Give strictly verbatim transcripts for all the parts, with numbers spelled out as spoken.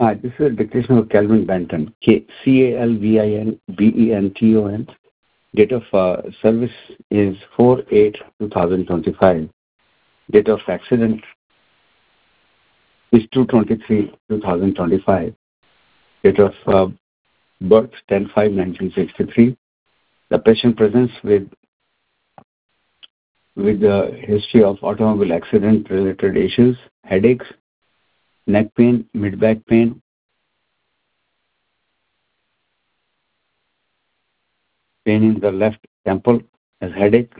Uh, this is a dictation of Calvin Benton, K- C A L V I N B E N T O N. Date of uh, service is four eight twenty twenty-five. Date of accident is two twenty-three twenty twenty-five. Date of uh, birth ten five nineteen sixty-three. The patient presents with with the history of automobile accident related issues, headaches, neck pain, mid back pain, pain in the left temple as headache,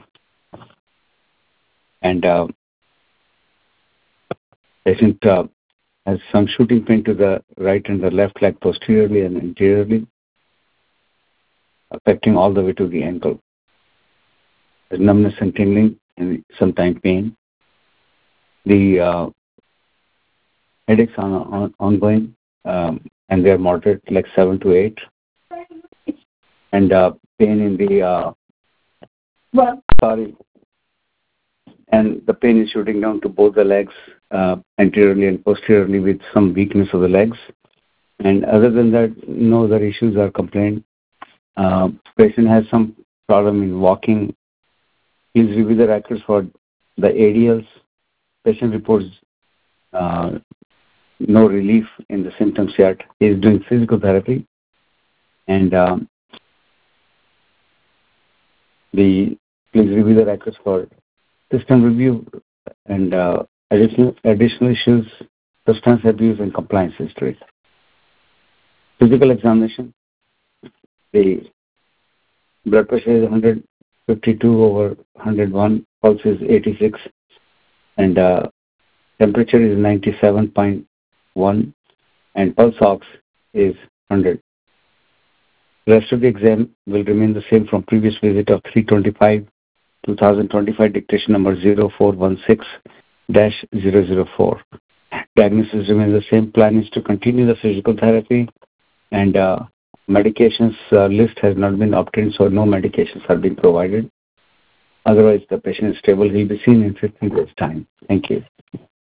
and uh, patient uh, has some shooting pain to the right and the left leg posteriorly and anteriorly, affecting all the way to the ankle. There's numbness and tingling and sometimes pain. The uh, headaches are on, ongoing, um, and they're moderate, like seven to eight, and uh, pain in the uh, well, sorry, and the pain is shooting down to both the legs, uh, anteriorly and posteriorly, with some weakness of the legs. And other than that, no other issues are complained. Uh, patient has some problem in walking. Please review the records for the A D Ls. Patient reports uh, no relief in the symptoms yet. He is doing physical therapy, and um, the please review the records for system review and uh, additional additional issues, substance abuse, and compliance history. Physical examination. The blood pressure is one fifty-two over one hundred one, pulse is eighty-six, and uh, temperature is ninety-seven point one, and pulse ox is one hundred. The rest of the exam will remain the same from previous visit of three twenty-five twenty twenty-five, dictation number zero four one six dash zero zero four. Diagnosis remains the same. Plan is to continue the physical therapy, and uh, medications uh, list has not been obtained, so no medications are being provided. Otherwise, the patient is stable. He'll be seen in fifteen days' time. Thank you.